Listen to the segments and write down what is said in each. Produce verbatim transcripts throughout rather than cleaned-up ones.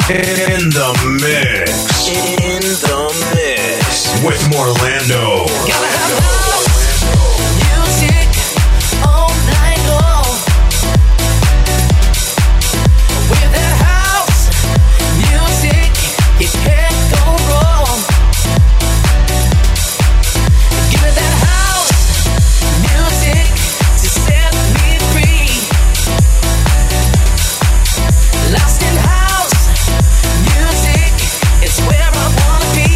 In the mix. In the mix. With Morlando. Gotta have house music all night long. With that house music, you can't go wrong. Give me that house music to set me free. Lost in house music, it's where I wanna be.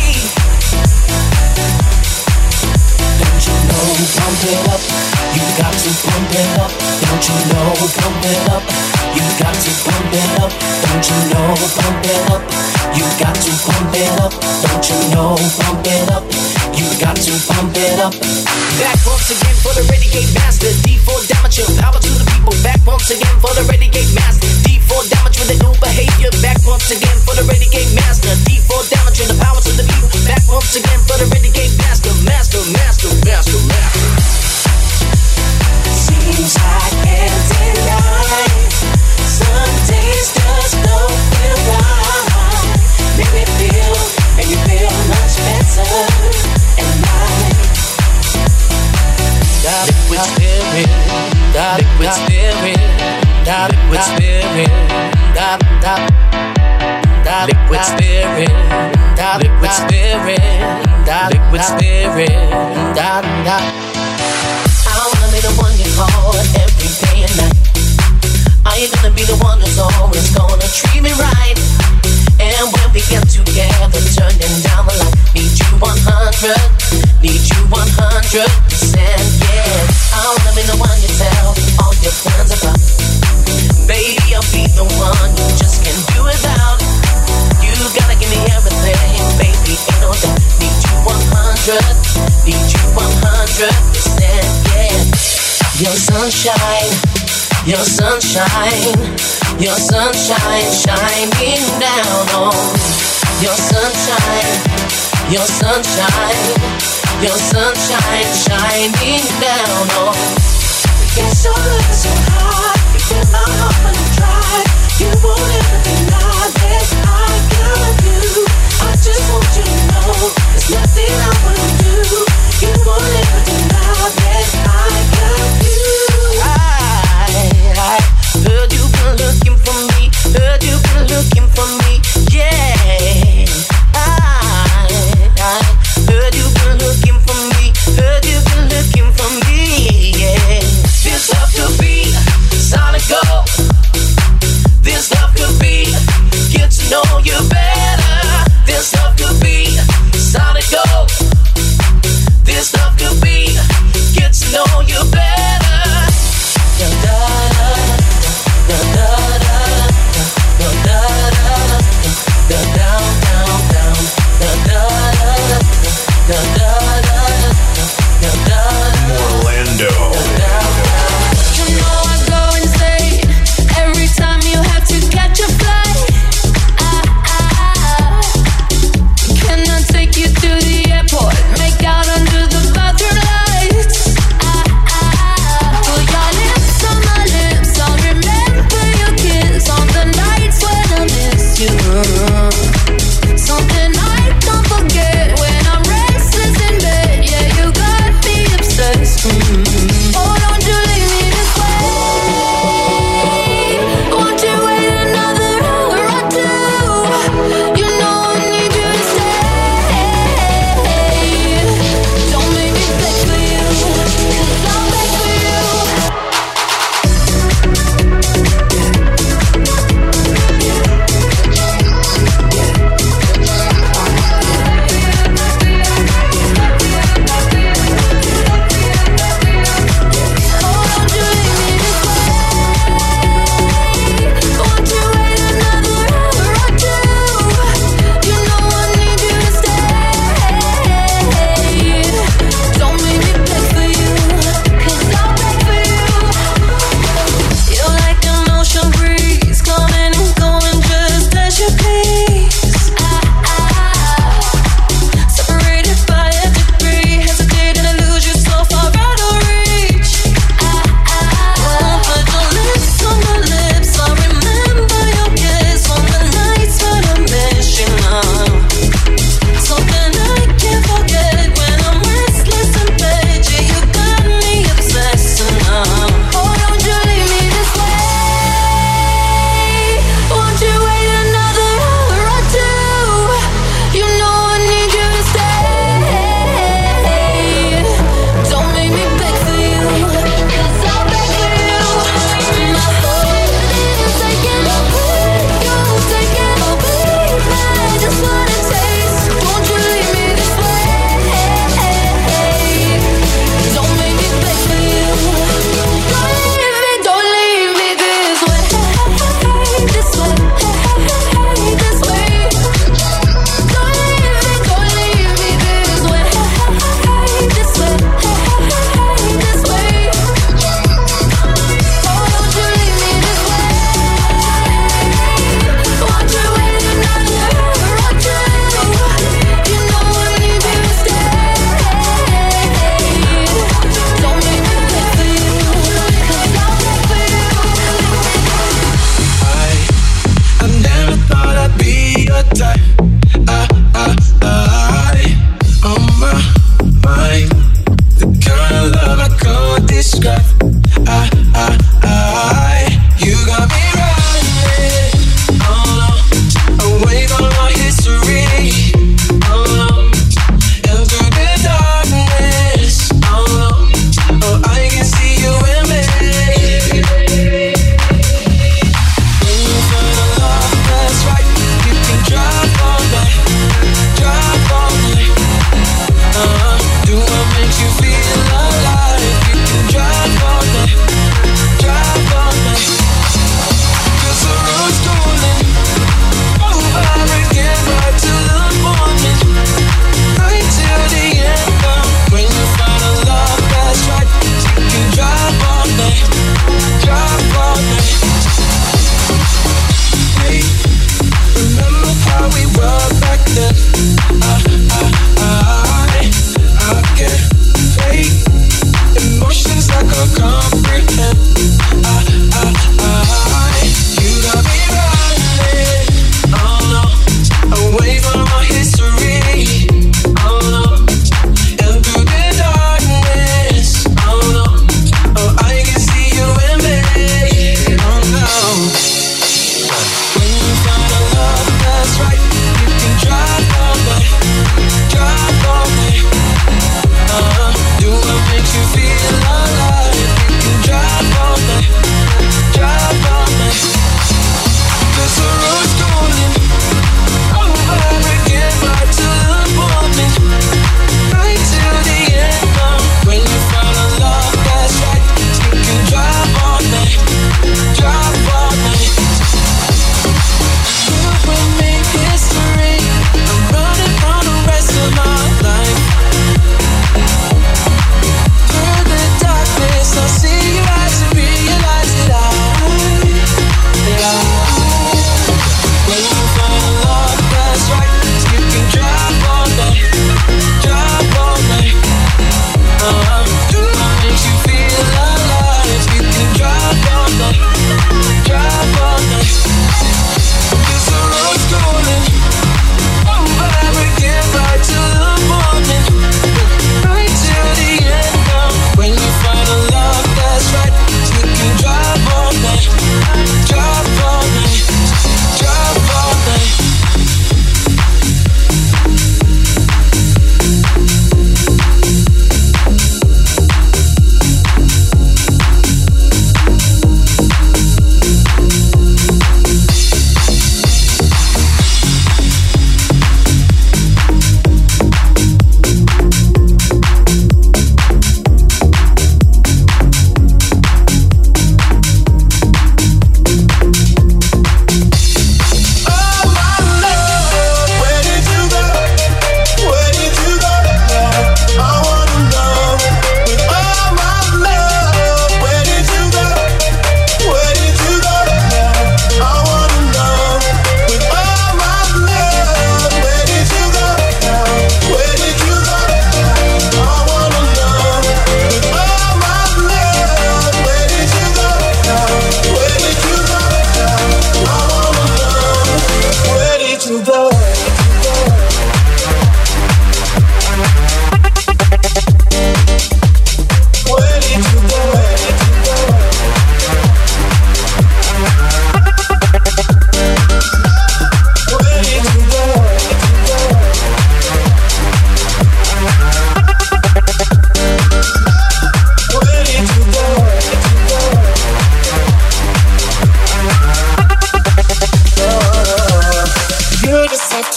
Don't you know, pump it up, you got to pump it up. Don't you know, pump it up, you got to pump it up. Don't you know, pump it up, you got to pump it up. Don't you know, pump it up, you got to pump it up. Back once again for the Renegade Master, D four damage, power to the people. Back once again for the Renegade Master, D four damage with the new behavior. Back once again for the Renegade Master, D four damage with the power to the people. Back once again for the Renegade Master, Master, Master, Master, Master. Seems I can't deny, some days just don't feel right. Make me feel, make me feel much better at night. That liquid spirit, that liquid spirit, that liquid spirit, that that that liquid spirit, that liquid spirit, that liquid spirit, that that. I wanna be the one you call every day and night. Are you gonna be the one who's always gonna treat me right? And when we get together, turning down the light, need you one hundred, need you one hundred percent, yeah. I wanna be the one you tell all your friends about. Baby, I'll be the one you just can't do without. You gotta give me everything, baby, ain't no doubt. Need you one hundred, need you one hundred percent, yeah. Your sunshine, your sunshine, your sunshine shining down on me. Your sunshine, your sunshine, your sunshine shining down on me. It's so good, so hot, you fill my heart when you try. You won't ever deny that I got you. I just want you to know there's nothing I wouldn't do. You won't ever deny that I got you. I, I heard you've been looking for me, heard you've been looking for me, yeah. I, I heard you've been looking for me, heard you've been looking for me, yeah. This love could be solid gold. This love could be get to know you better. This love could be solid gold. This love could be get to know you better. Da da da da da da da da da down down down da da da da da da da. Morlando. You know I go insane every time you have to catch a flight. I, I, I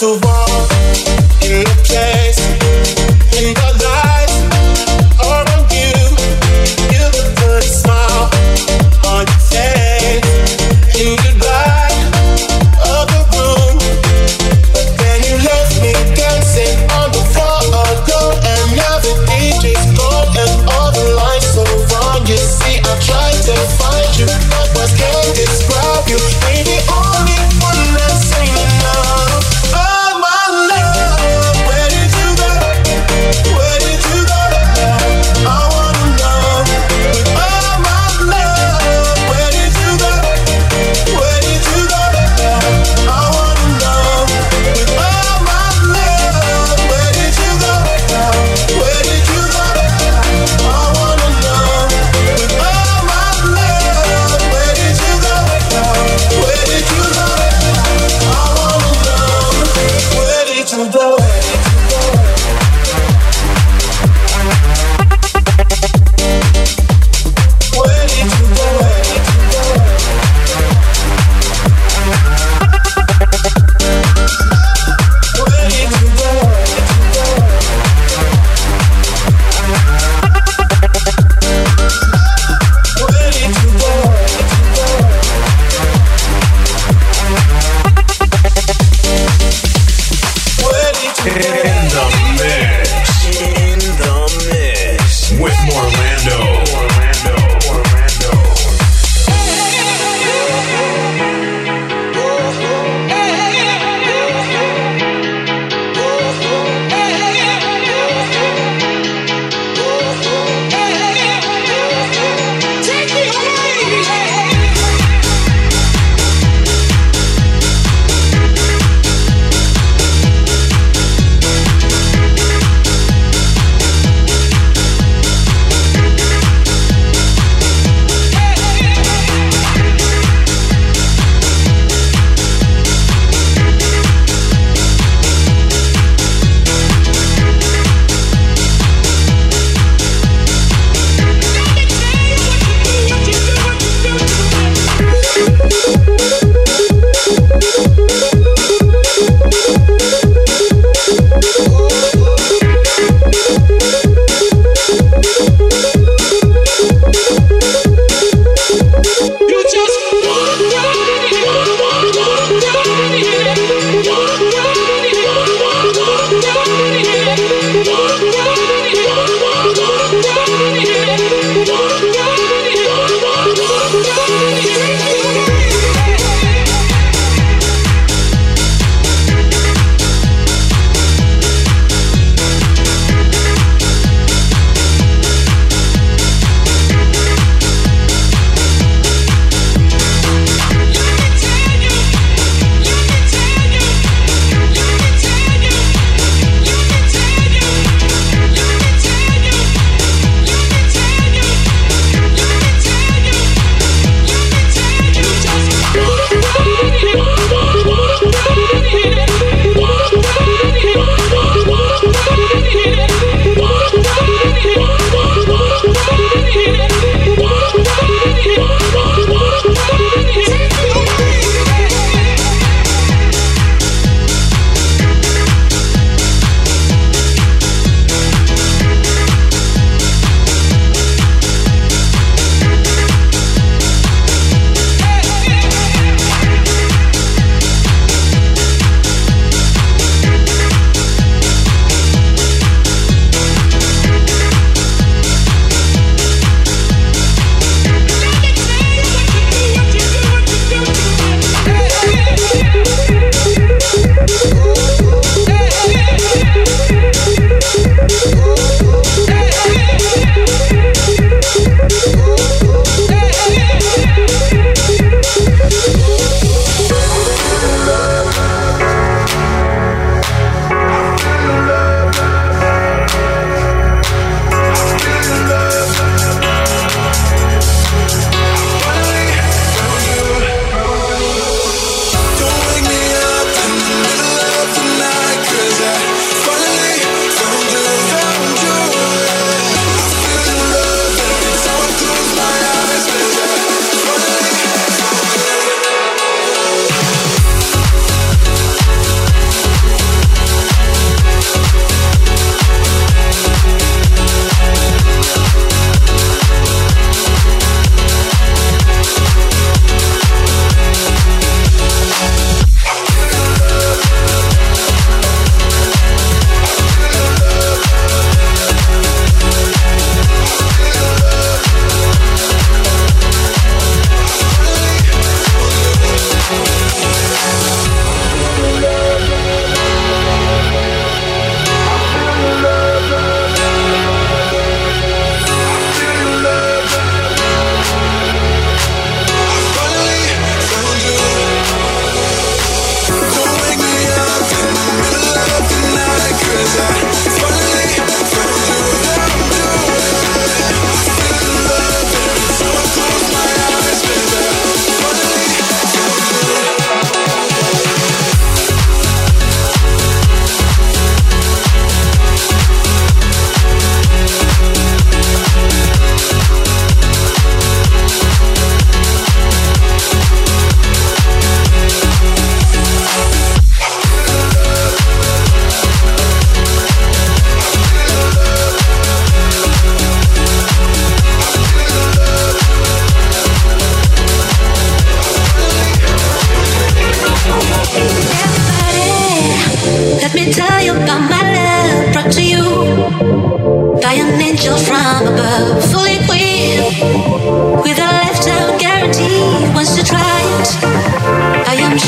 to walk in the place, in the lights around you. You look good, smile on your face, in goodbye of the room. But then you left me dancing on the floor alone, and now the D J's gone and all the lights so wrong. You see, I tried to find you, but words can't describe you. Ain't the only one that's saying enough. Oh my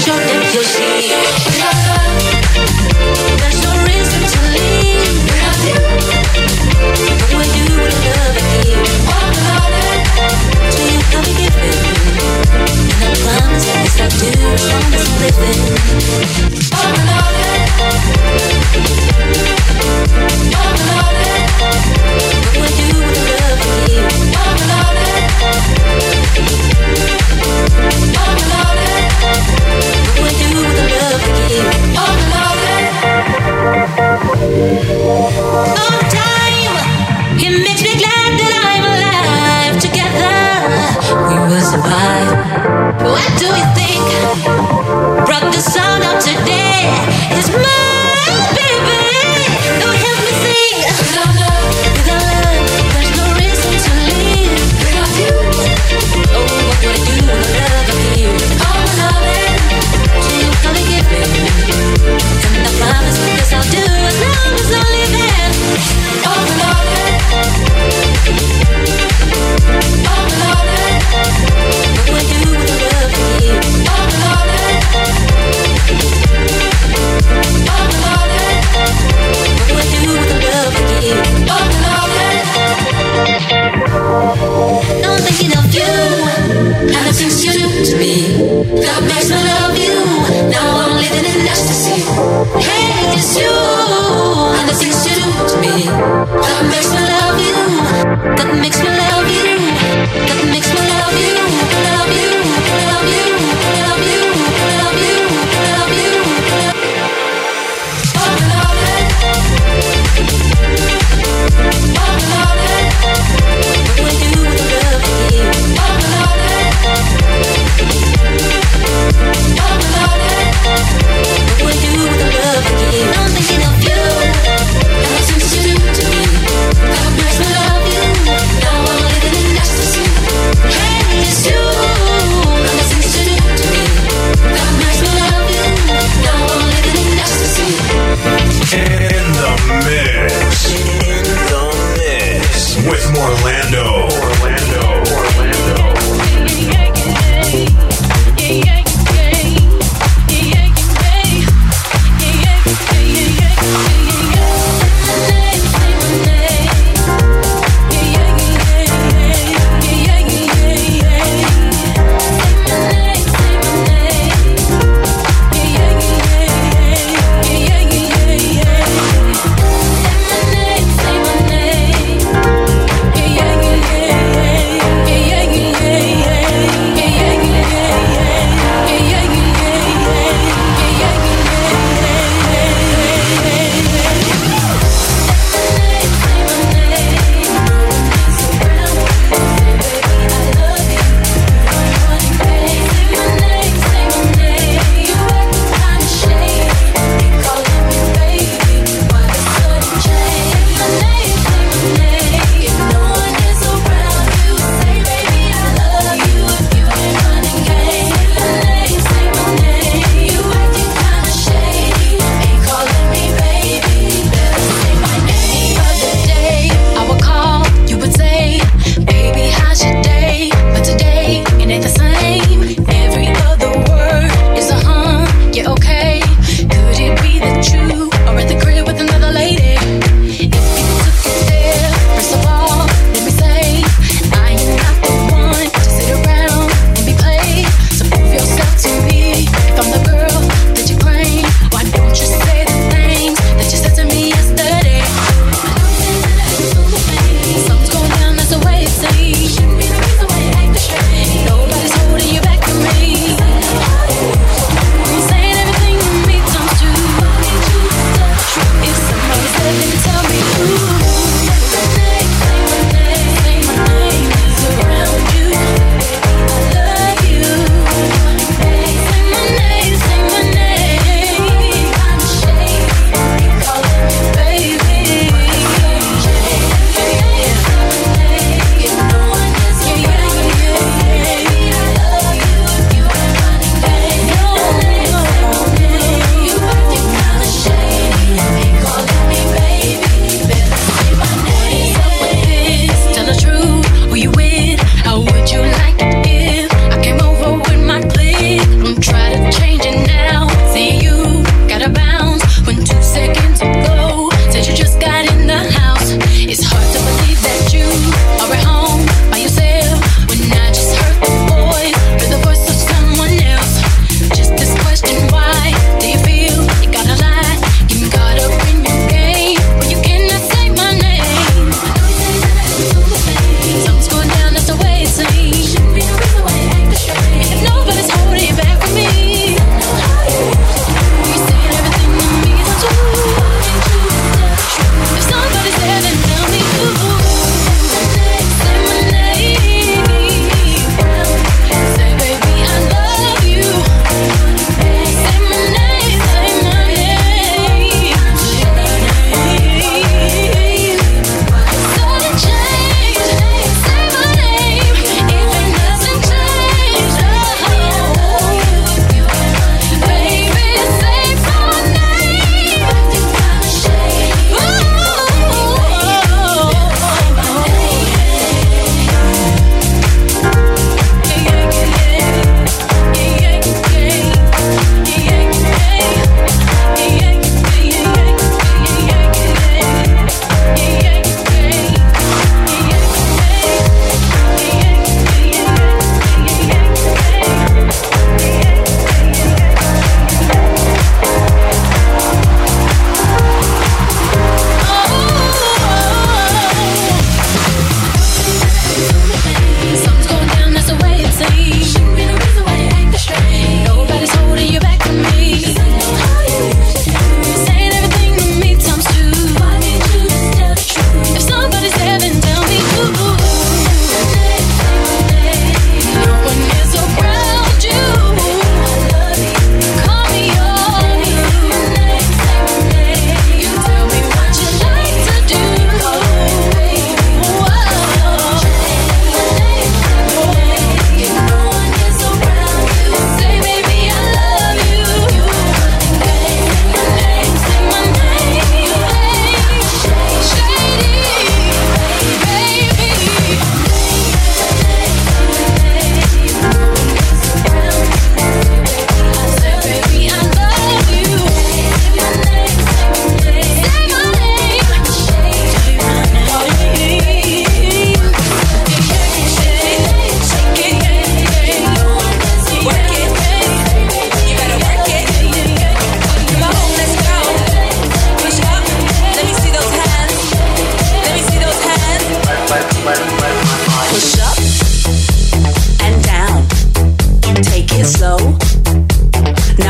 What we do with the love we give.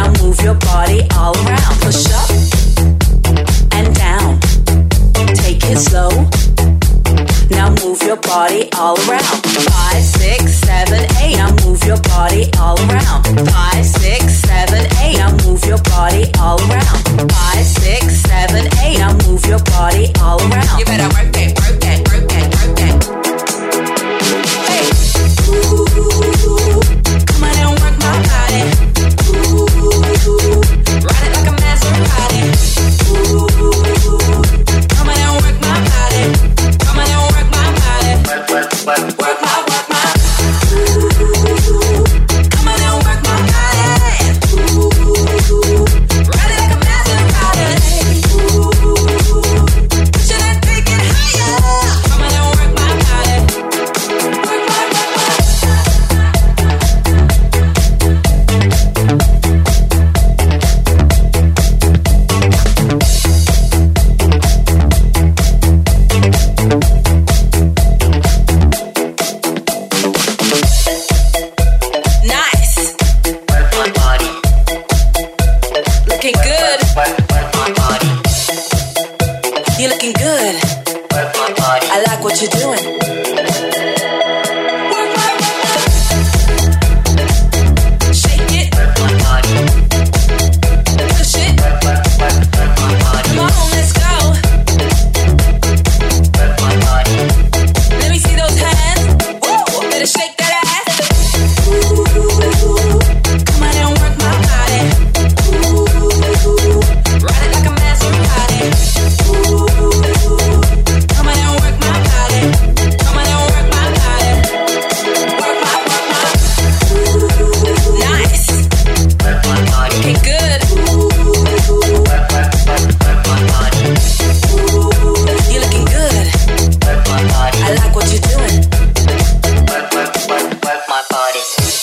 Now move your body all around. Push up and down. Take it slow. Now move your body all around. Five, six, seven, eight. Now move your body all around. Five, six, seven, eight. Now move your body all around. Five, six, seven, eight. Now move your body all around. You better work it, work it, work it, work it. Hey, ooh, come on and work my body. Ooh, ride it like a Maserati. Ooh, come on and work my body. Come on and work my body. Work, work, work, work my, work my. Ooh, come on and work my body. Ooh, ride it like a Maserati. Ooh, push it and take it higher. Come on and work my body. Work my, work my. Nice. Work my body. Looking good. Work, work my body. You're looking good. Work my body. I like what you're doing. Work, work, work. Shake it. Work my body. Push it. Work, work, work, work my body. Come on, let's go. Work my body. Let me see those hands. Woo! Better shake that ass. Ooh, come on and work my body. Ooh, ride it like a Maserati. Ooh, come on and work my body. Come on and work my body. Work my, work my. Ooh, nice. Work my body. Looking good. Work, work, work, work my body. Ooh, you're looking good. Work my body. I like what you're doing. Work, work, work, work my body.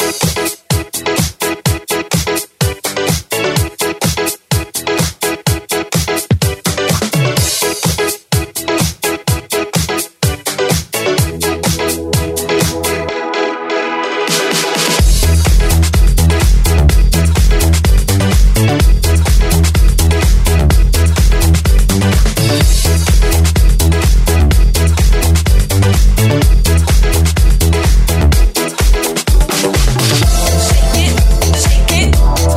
Shake it, shake it.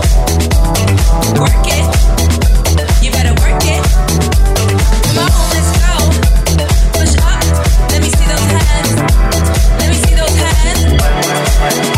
Work it. You better work it. Come on, let's go. Push up. Let me see those hands. Let me see those hands.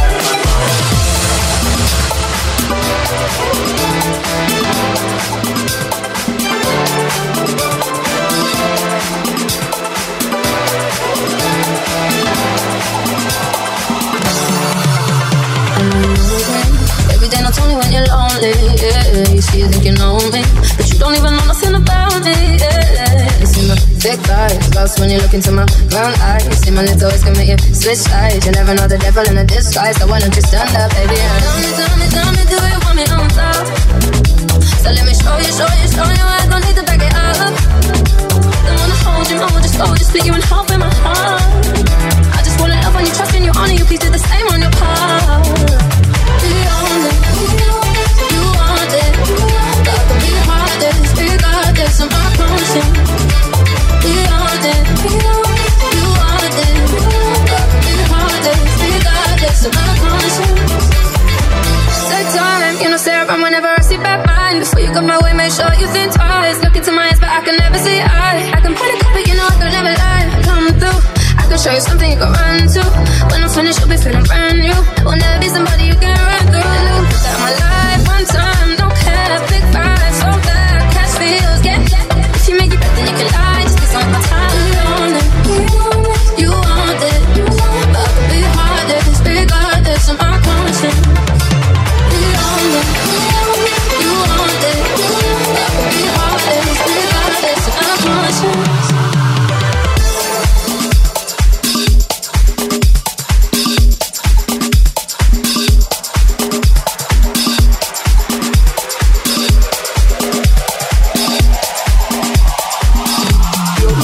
Every day, not only when you're lonely, yeah. You see, you think you know me, but you don't even know nothing about me, yeah. You see my thick thighs, lost when you look into my brown eyes. You see my lips always can make you switch sides. You never know the devil in a disguise, so why don't you stand up, baby? And tell me, tell me, tell me, do you want me on top? So let me show you, show you, show you, I don't need to back it up. Don't wanna hold you, no, just go, just split you in half in my heart. I just wanna love when you trust and you honor you, please do the same on your part. You want it, you want it, got to be hardest, we got this in my conscience. You want it, you want it, got to be hardest, we got this in my conscience. Take time, you know, stare around whenever I see bad mind. Before you come my way, make sure you think twice. Look into my eyes, but I can never see eye. I can point a couple, you know I could never lie. Come through, I can show you something you can run to. When I'm finished, you'll be feeling brand new. Will never be somebody you can run through. And you put that in my life one time, don't care, big vibe, so bad, catch feels, get, get. If you make it better, then you can lie, just be some time. You want it, you want it, but I could be hardest, regardless of my conscience. You want it, you want it, but I could be hardest, regardless of my conscience.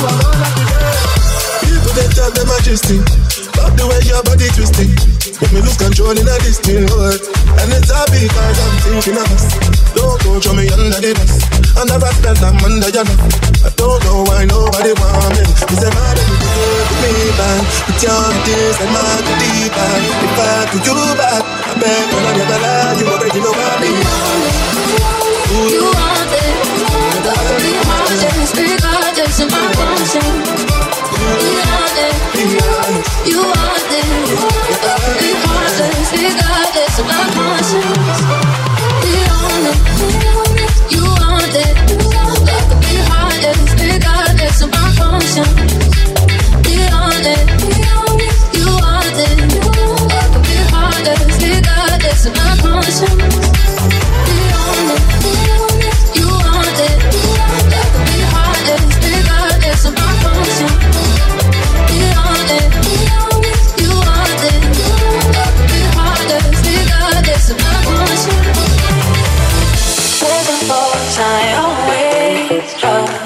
Love the way your body twisting. Make me lose control in a distant world. And it's all because I'm thinking of us. Don't go throw me under the bus. I never spent time under your love. I don't know why nobody want me. You say my baby, give me back. Put your tears and my deep back. If I do you back, I bet when I never lie, you already know what I mean. You want it, but be honest, regardless of my conscience. Be honest, you want it, but be honest, regardless of my conscience. Be honest, you want it, but be honest, regardless of my conscience. Be honest, you want it, but be honest, regardless of my conscience. Be honest, you want it, that could be honest, regardless of my conscience. Be honest, you want it, that could be honest, regardless of my conscience. There's a force I always trust.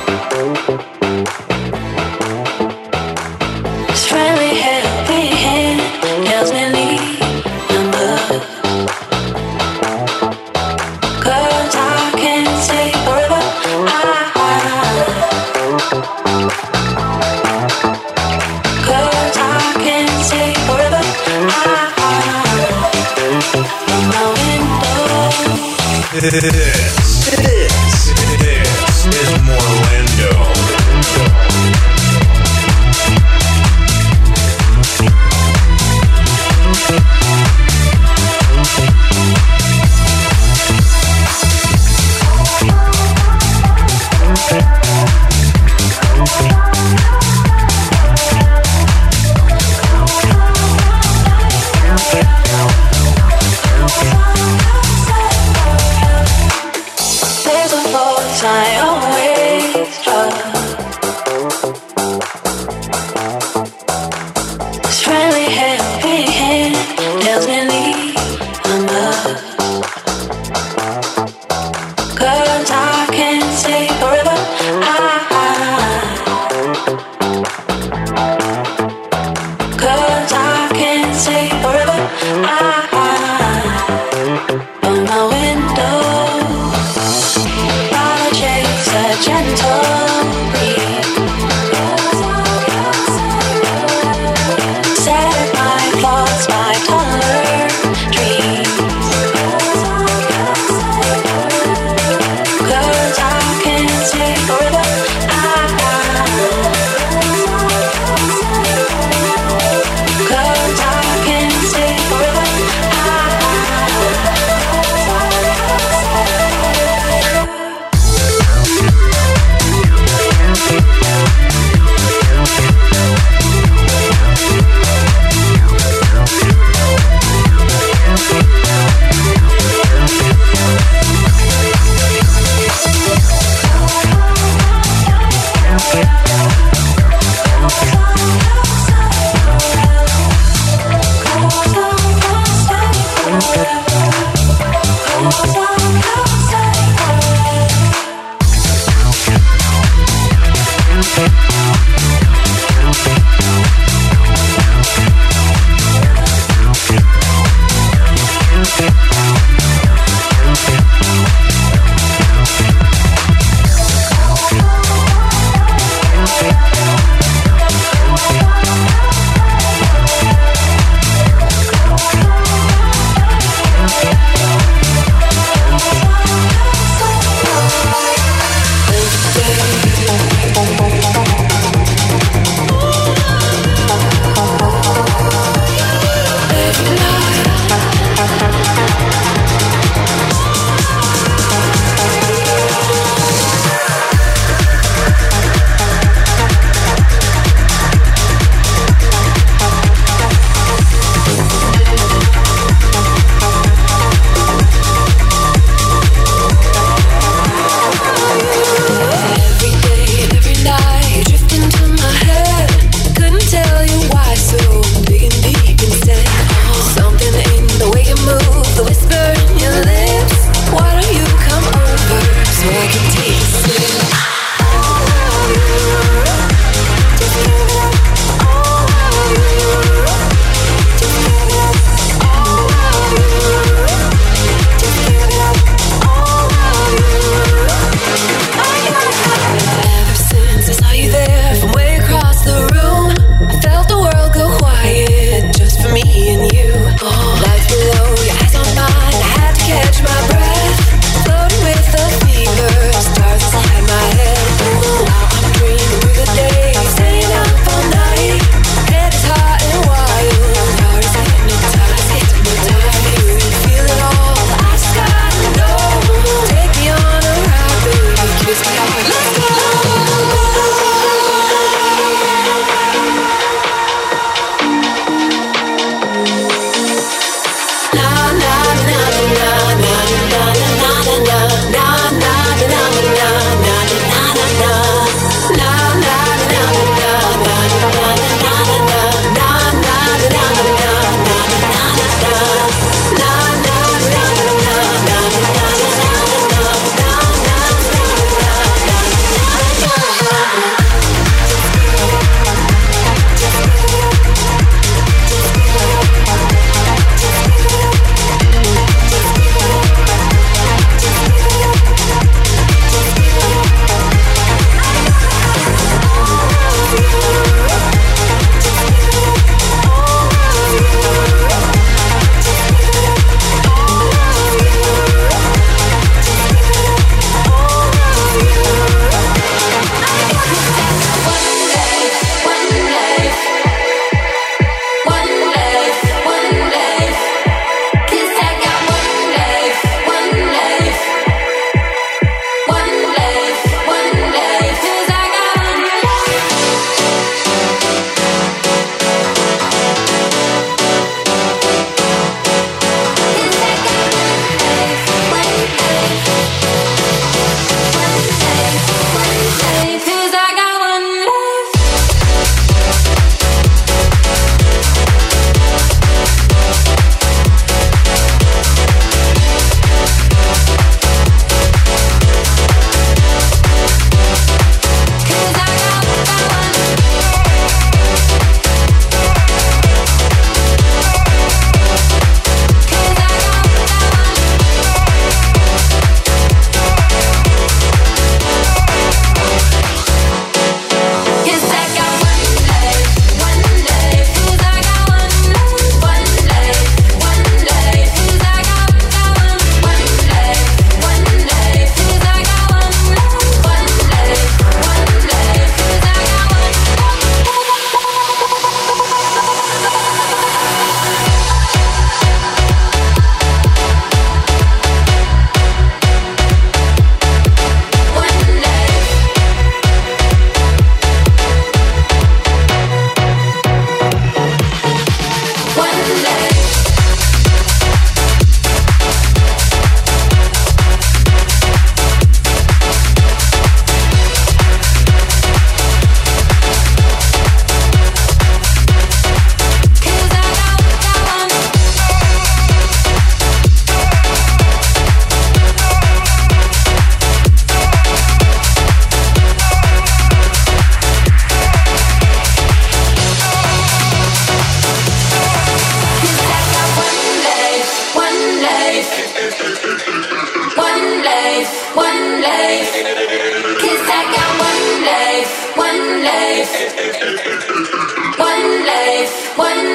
This friendly helping hand tells me leave my love. Cause I can't stay forever. Cause I can't stay forever. From my window. This, this, this is Morlando. There's a force I always trust. This friendly helping hand tells me leave my love. Cause I can't stay forever. Cause I can't stay forever. From my window, I'll chase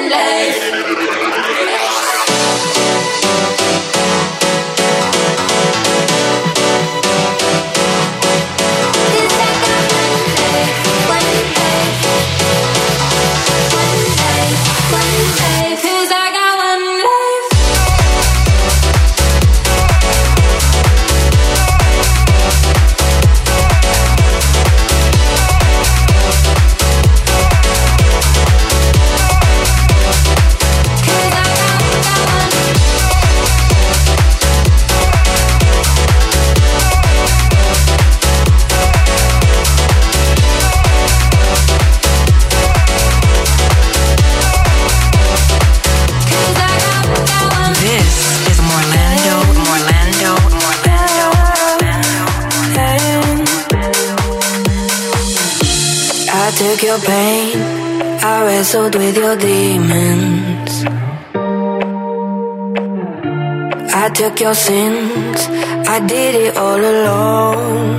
took your pain, I wrestled with your demons. I took your sins, I did it all alone.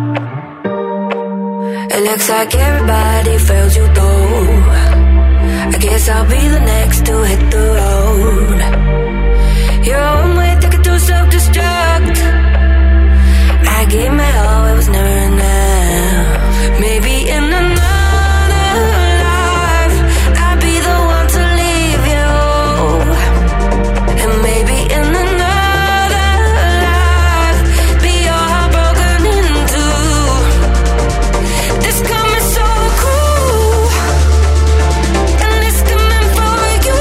It looks like everybody fails you though. I guess I'll be the next to hit the road. Your own way, take it to self-destruct. I gave my all, it was never enough. Maybe in another life I'll be the one to leave you. And maybe in another life be your heart broken in two. This coming so cruel, and it's coming for you.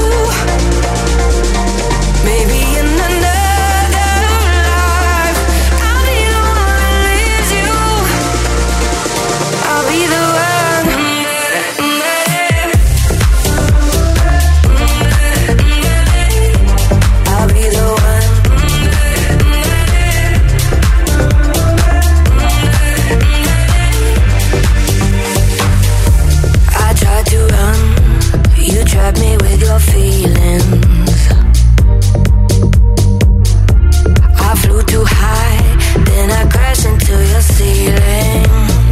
Maybe in another life I'll be the one that leaves you. I'll be the one. I'll be the one. I tried to run, you trapped me with your feelings. I flew too high, then I crashed into your ceiling.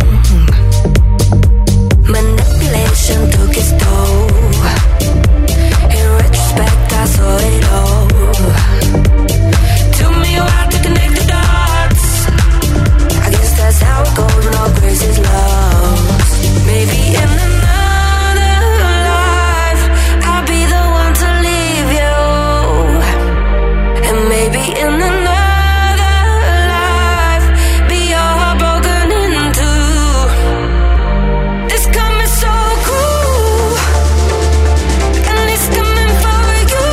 Manipulation took its toll. In retrospect, I saw it all. Took me a while to connect the dots. I guess that's how it goes when all grace is lost. Maybe in another life I'll be the one to leave you. And maybe in another life be your heart broken in two. This coming so cruel, and it's coming for you.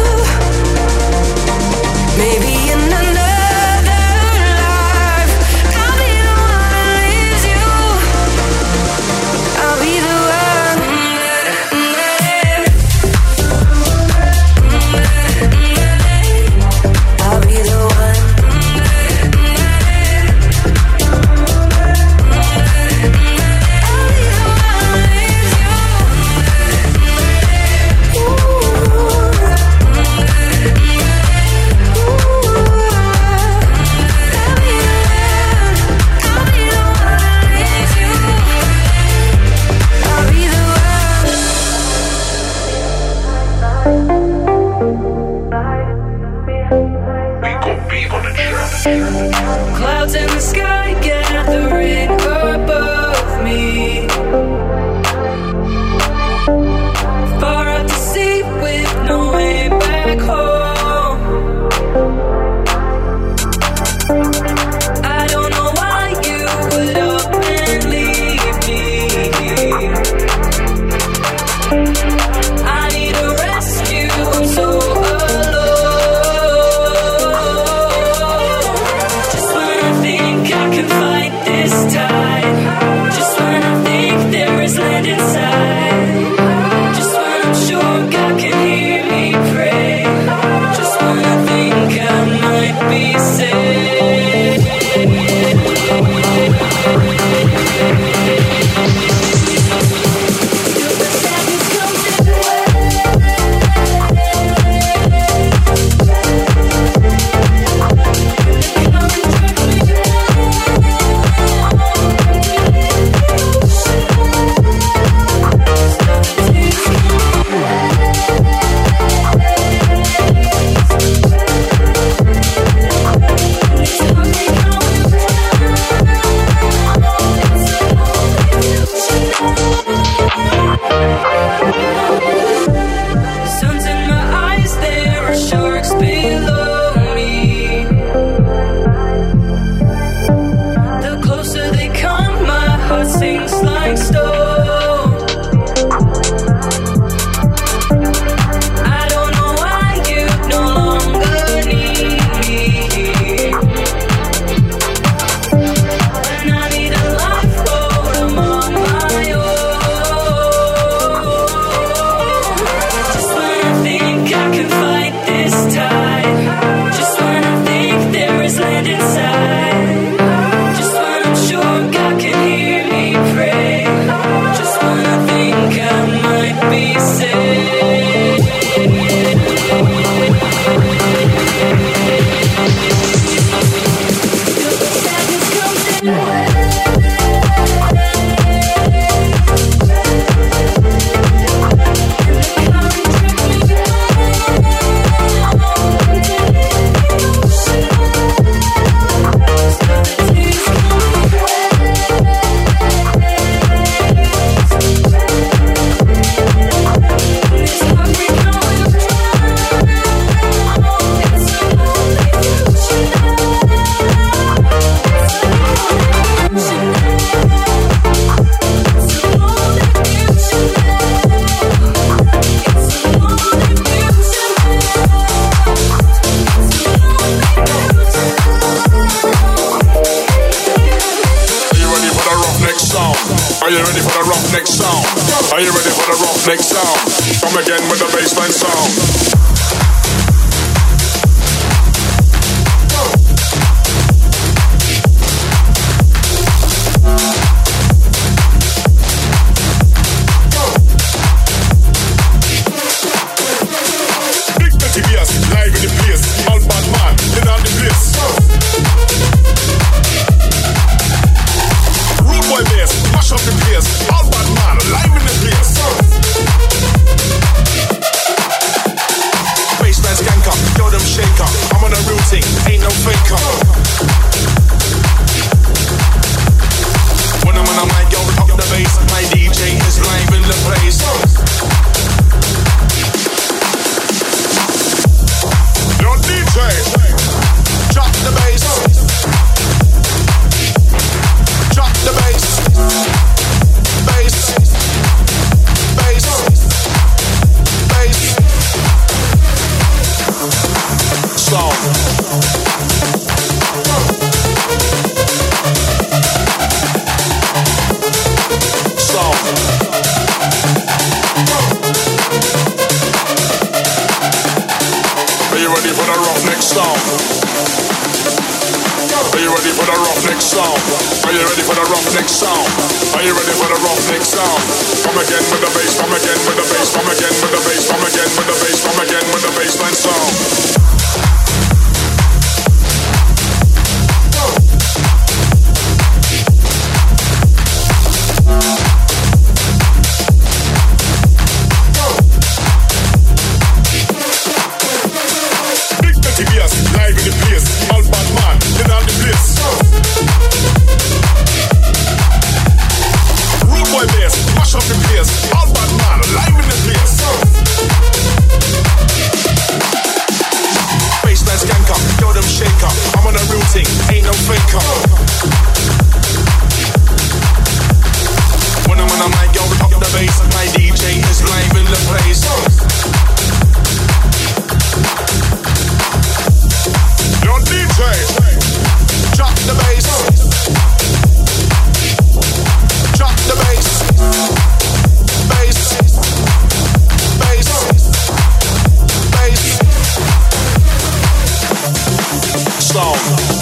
Maybe in another life I'll be the one that leaves you. I'll be the one. I'll be the one. Clouds in the sky gathering above me. Far out to sea with no way back home. I don't know why you would up and leave me. I need a rescue, I'm so alone. Just when I think I can fight this tide, just when I think there is land inside, just when I'm sure God can hear me pray, just when I think I might be saved. Are you ready for the roughneck sound? Are you ready for the roughneck sound? Come again with the bassline sound. Live in the place, all bad man, in all the place. Rude boy bass, mash up the place, all bad man, live in the place. Bassline skanker, yo them shaker, I'm on a real thing, ain't no faker. When I'm on a mic, yo, up the bass, my D J is live in the place. Yo D J, drop the bass, drop the bass, bass, bass, bass, slow. Slow. Are you ready for the roughneck sound? Are you ready for the roughneck sound? Are you ready for the roughneck sound? Are you ready for the roughneck sound? Come again with the bass, come again with the bass, come again with the bass, come again with the bass, come again with the bassline sound. Live in the place, all bad man, in all the place. Rude boy bass, mash up the place, all bad man, live in the place. Bassline skanker, yo them shaker, I'm on a real thing, ain't no faker. When I'm on a mic, yo, up the bass, my D J is live in the place. D J, drop the bass, drop the bass, bass, bass, bass, slow.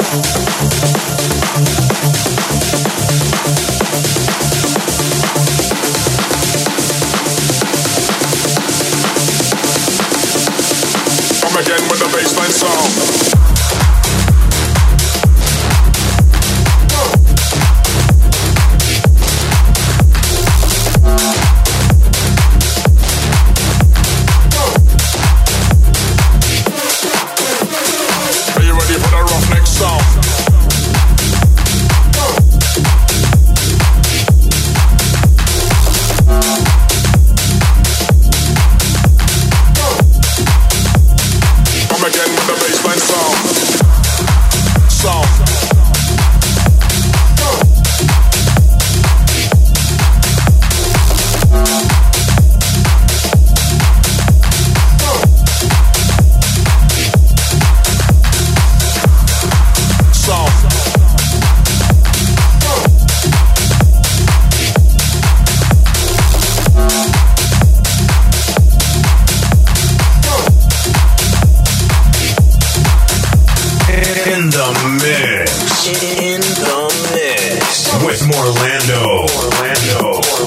Come again with the bassline sound. In the mix. In the mix. With Morlando. Morlando.